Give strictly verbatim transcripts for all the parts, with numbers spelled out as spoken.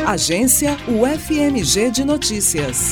Agência U F M G de Notícias.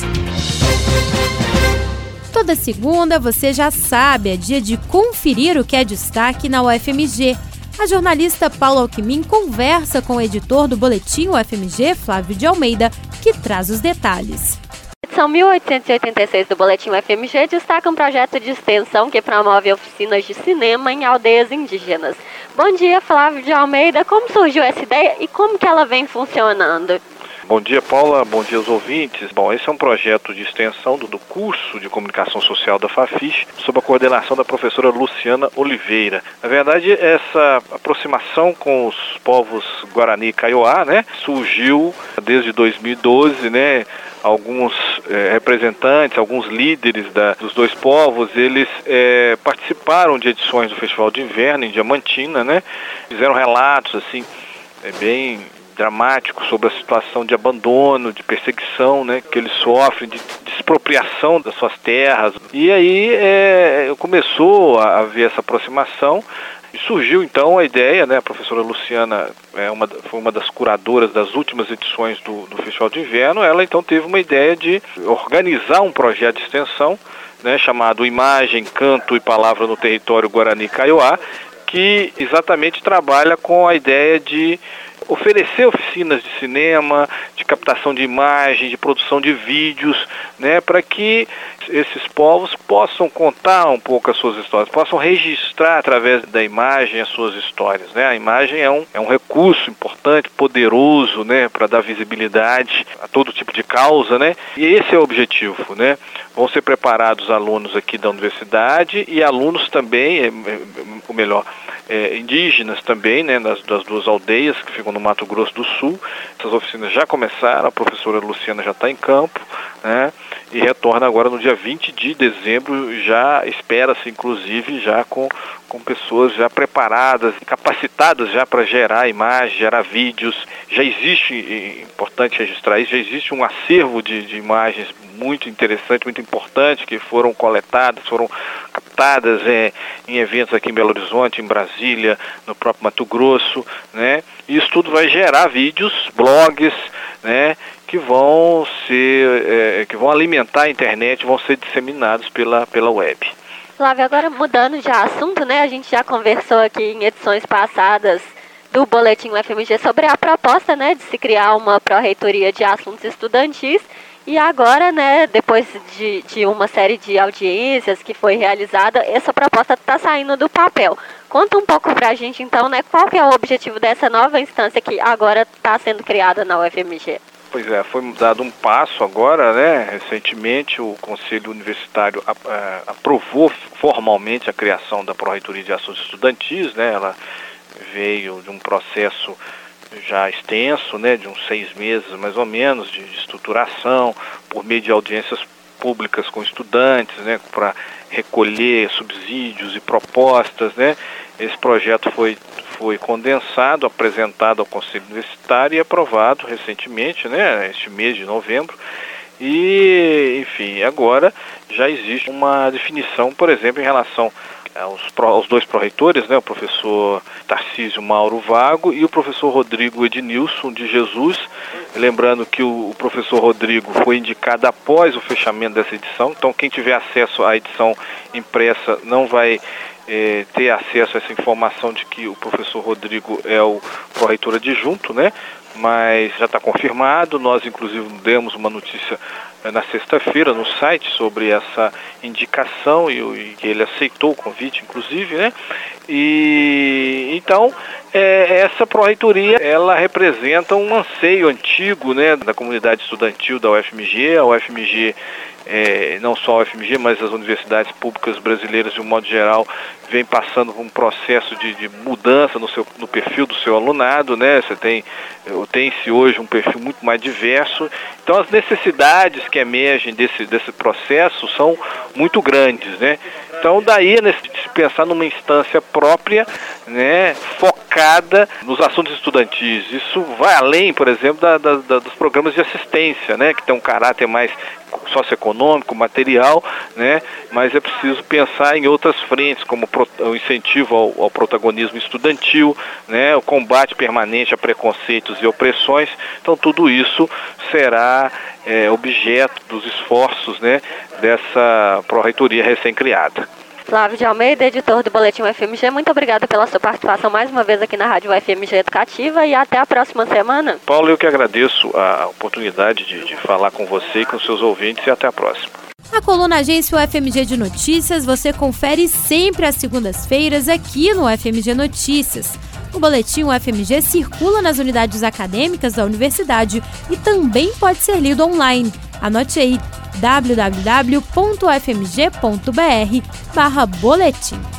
Toda segunda, você já sabe, é dia de conferir o que é destaque na U F M G. A jornalista Paula Alckmin conversa com o editor do Boletim U F M G, Flávio de Almeida, que traz os detalhes. A edição mil oitocentos e oitenta e seis do Boletim U F M G destaca um projeto de extensão que promove oficinas de cinema em aldeias indígenas. Bom dia, Flávio de Almeida. Como surgiu essa ideia e como que ela vem funcionando? Bom dia, Paula. Bom dia aos ouvintes. Bom, esse é um projeto de extensão do, do curso de Comunicação Social da Fafiche, sob a coordenação da professora Luciana Oliveira. Na verdade, essa aproximação com os povos Guarani e Kaiowá, né, surgiu desde dois mil e doze, né? Alguns eh, representantes, alguns líderes da, dos dois povos, eles eh, participaram de edições do Festival de Inverno em Diamantina, né? Fizeram relatos assim, eh, bem dramáticos sobre a situação de abandono, de perseguição, né, que eles sofrem, de, de expropriação das suas terras. E aí eh, começou a haver essa aproximação. E surgiu então a ideia, né, a professora Luciana é uma, foi uma das curadoras das últimas edições do, do Festival de Inverno. Ela então teve uma ideia de organizar um projeto de extensão, né, chamado Imagem, Canto e Palavra no Território Guarani Kaiowá, que exatamente trabalha com a ideia de oferecer oficinas de cinema, de captação de imagem, de produção de vídeos, né, para que esses povos possam contar um pouco as suas histórias, possam registrar através da imagem as suas histórias, né? A imagem é um, é um recurso importante, poderoso, né, para dar visibilidade a todo tipo de causa, né? E esse é o objetivo, né? Vão ser preparados alunos aqui da universidade e alunos também, é, é, ou melhor, é, indígenas também, né, das, das duas aldeias que ficam no Mato Grosso do Sul. Essas oficinas já começaram, a professora Luciana já está em campo, né, e retorna agora no dia vinte de dezembro, já espera-se inclusive já com, com pessoas já preparadas, capacitadas já para gerar imagens, gerar vídeos. Já existe, é importante registrar isso, já existe um acervo de, de imagens muito interessante, muito importante, que foram coletadas, foram captadas é, em eventos aqui em Belo Horizonte, em Brasília, no próprio Mato Grosso, né? E isso tudo vai gerar vídeos, blogs, né, que vão ser, é, que vão alimentar a internet, vão ser disseminados pela, pela web. Flávio, agora mudando de assunto, né? A gente já conversou aqui em edições passadas do Boletim U F M G sobre a proposta, né, de se criar uma pró-reitoria de assuntos estudantis. E agora, né, depois de, de uma série de audiências que foi realizada, essa proposta está saindo do papel. Conta um pouco para a gente, então, né, qual que é o objetivo dessa nova instância que agora está sendo criada na U F M G? Pois é, foi dado um passo agora, né, recentemente o Conselho Universitário a, a, aprovou formalmente a criação da Pró-Reitoria de Assuntos Estudantis, né, ela veio de um processo já extenso, né, de uns seis meses mais ou menos, de, de estruturação, por meio de audiências públicas com estudantes, né, para recolher subsídios e propostas, né. Esse projeto foi, foi condensado, apresentado ao Conselho Universitário e aprovado recentemente, né, este mês de novembro. E, enfim, agora já existe uma definição, por exemplo, em relação aos, aos dois pró-reitores, né, o professor Tarcísio Mauro Vago e o professor Rodrigo Ednilson de Jesus. Lembrando que o, o professor Rodrigo foi indicado após o fechamento dessa edição, então quem tiver acesso à edição impressa não vai eh, ter acesso a essa informação de que o professor Rodrigo é o pró-reitor adjunto, né? Mas já está confirmado. Nós inclusive demos uma notícia eh, na sexta-feira no site sobre essa indicação e, e que ele aceitou o convite, inclusive, né? E então é, essa pró-reitoria, ela representa um anseio antigo, né, da comunidade estudantil da U F M G. A U F M G, é, não só a U F M G, mas as universidades públicas brasileiras de um modo geral, vem passando por um processo de, de mudança no, seu, no perfil do seu alunado, né? Você tem, tem-se hoje um perfil muito mais diverso. Então as necessidades que emergem desse, desse processo são muito grandes, né? Então daí, né, se pensar numa instância própria, né, focada focada nos assuntos estudantis. Isso vai além, por exemplo, da, da, da, dos programas de assistência, né, que tem um caráter mais socioeconômico, material, né, mas é preciso pensar em outras frentes, como o incentivo ao, ao protagonismo estudantil, né, o combate permanente a preconceitos e opressões. Então tudo isso será é, objeto dos esforços, né, dessa pró-reitoria recém-criada. Flávio de Almeida, editor do Boletim U F M G, muito obrigada pela sua participação mais uma vez aqui na Rádio U F M G Educativa e até a próxima semana. Paulo, eu que agradeço a oportunidade de, de falar com você e com seus ouvintes e até a próxima. A coluna Agência U F M G de Notícias você confere sempre às segundas-feiras aqui no U F M G Notícias. O Boletim U F M G circula nas unidades acadêmicas da universidade e também pode ser lido online. Anote aí, w w w ponto u f m g ponto b r barra boletim.